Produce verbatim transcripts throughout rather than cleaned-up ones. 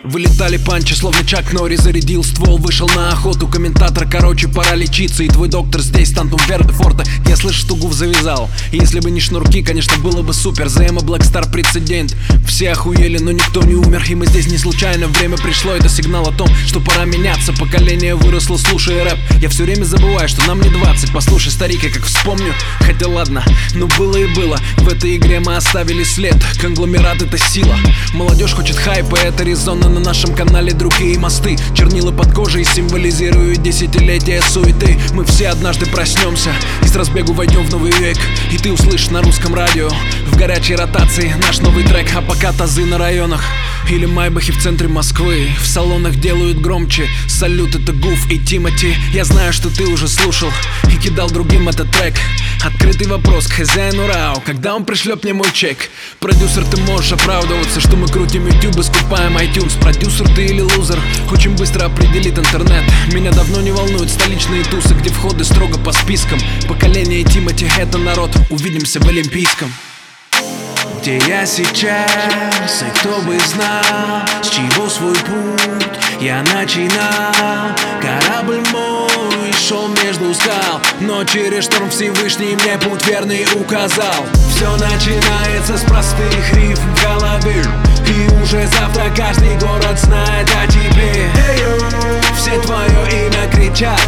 Вылетали панчи, словно Чак Норри зарядил ствол. Вышел на охоту комментатор, короче, пора лечиться. И твой доктор здесь, Тантум Верде Форте. Я слышу, что гуф завязал. И если бы не шнурки, конечно, было бы супер. зе эм и Black Star прецедент. Все охуели, но никто не умер. И мы здесь не случайно, время пришло. Это сигнал о том, что пора меняться. Поколение выросло, слушая рэп. Я все время забываю, что нам не двадцать. Послушай, старик, я как вспомню. Хотя ладно, но было и было. В этой игре мы оставили след. Конгломерат — это сила. Молодежь хочет хайпа, это резонно. На нашем канале другие мосты. Чернила под кожей символизируют десятилетия суеты. Мы все однажды проснемся и с разбегу войдем в новый век. И ты услышишь на русском радио в горячей ротации наш новый трек. А пока тазы на районах или майбахи в центре Москвы в салонах делают громче. Салют, это Гуф и Тимати. Я знаю, что ты уже слушал и кидал другим этот трек. Открытый вопрос к хозяину РАО: когда он пришлет мне мой чек? Продюсер, ты можешь оправдываться, что мы крутим YouTube и скупаем iTunes. Продюсер ты или лузер? Очень быстро определит интернет. Меня давно не волнуют столичные тусы, где входы строго по спискам. Поколение Тимати — это народ. Увидимся в Олимпийском. Где я сейчас, и кто бы знал, с чего свой путь я начинал. Корабль мой шел между скал, но через шторм Всевышний мне путь верный указал. Все начинается с простых рифм в голове, и уже завтра каждый город знает о тебе. Все твое имя кричат,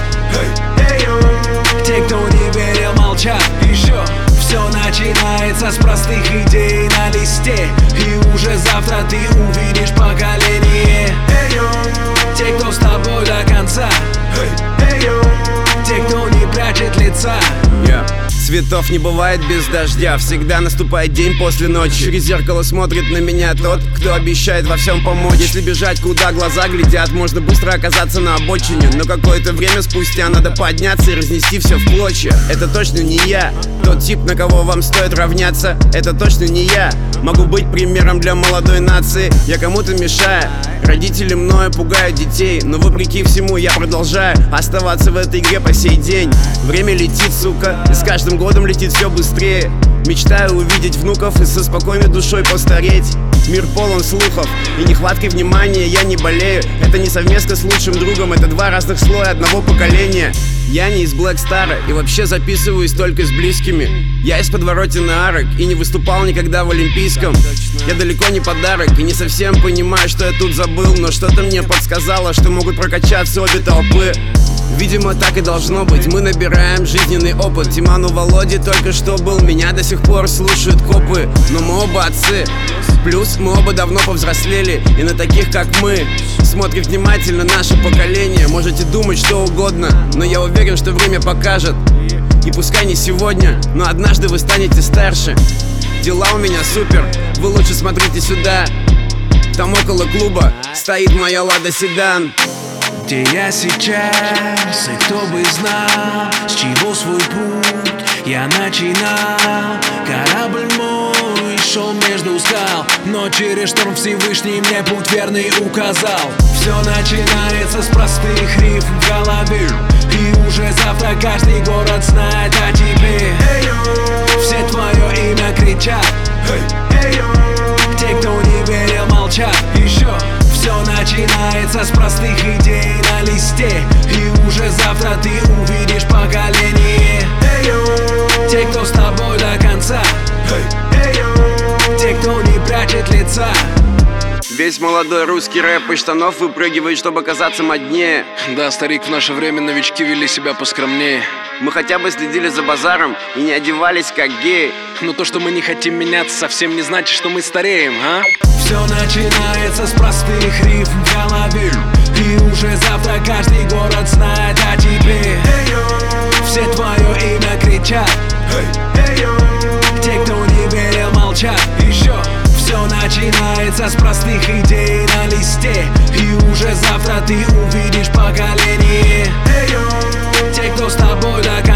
те, кто не верил, молчат. Еще все начинается с простых идей на листе, и уже завтра ты увидишь поколение. Те, кто с тобой до конца, те, кто не прячет лица. yeah. Цветов не бывает без дождя, всегда наступает день после ночи. Через зеркало смотрит на меня тот, кто обещает во всем помочь. Если бежать, куда глаза глядят, можно быстро оказаться на обочине. Но какое-то время спустя надо подняться и разнести все в клочья. Это точно не я, тот тип, на кого вам стоит равняться. Это точно не я, могу быть примером для молодой нации. Я кому-то мешаю, родители мною пугают детей, но вопреки всему я продолжаю оставаться в этой игре по сей день. Время летит, сука, и с каждым годом летит все быстрее. Мечтаю увидеть внуков и со спокойной душой постареть. Мир полон слухов, и нехваткой внимания я не болею. Это не совместно с лучшим другом, это два разных слоя одного поколения. Я не из Black Star и вообще записываюсь только с близкими. Я из подворотен арок и не выступал никогда в Олимпийском. Я далеко не подарок и не совсем понимаю, что я тут забыл, но что-то мне подсказало, что могут прокачаться обе толпы. Видимо, так и должно быть, мы набираем жизненный опыт. Тиману Володе только что был, меня до сих пор слушают копы. Но мы оба отцы, плюс мы оба давно повзрослели, и на таких, как мы, смотрит внимательно наше поколение. Можете думать что угодно, но я уверен, что время покажет. И пускай не сегодня, но однажды вы станете старше. Дела у меня супер, вы лучше смотрите сюда. Там около клуба стоит моя Лада Седан. Где я сейчас, и кто бы знал, с чего свой путь я начинал. Корабль мой шел между скал, но через шторм Всевышний мне путь верный указал. Все начинается с простых рифм в голове, и уже завтра каждый город знает о тебе. Все твое имя кричат, те, кто не верил, молчат. Еще все начинается с простых идей на листе, и уже завтра ты увидишь поколение. Те, кто с тобой до конца, те, кто не прячет лица. Весь молодой русский рэп из штанов выпрыгивает, чтобы казаться моднее. Да, старик, в наше время новички вели себя поскромнее. Мы хотя бы следили за базаром и не одевались как геи. Но то, что мы не хотим меняться, совсем не значит, что мы стареем, а? Все начинается с простых рифм в голове, и уже завтра каждый город знает о тебе. Все твое имя кричат, те, кто не верил, молчат. Еще все начинается с простых идей на листе, и уже завтра ты увидишь поколение. Те, кто с тобой до конца.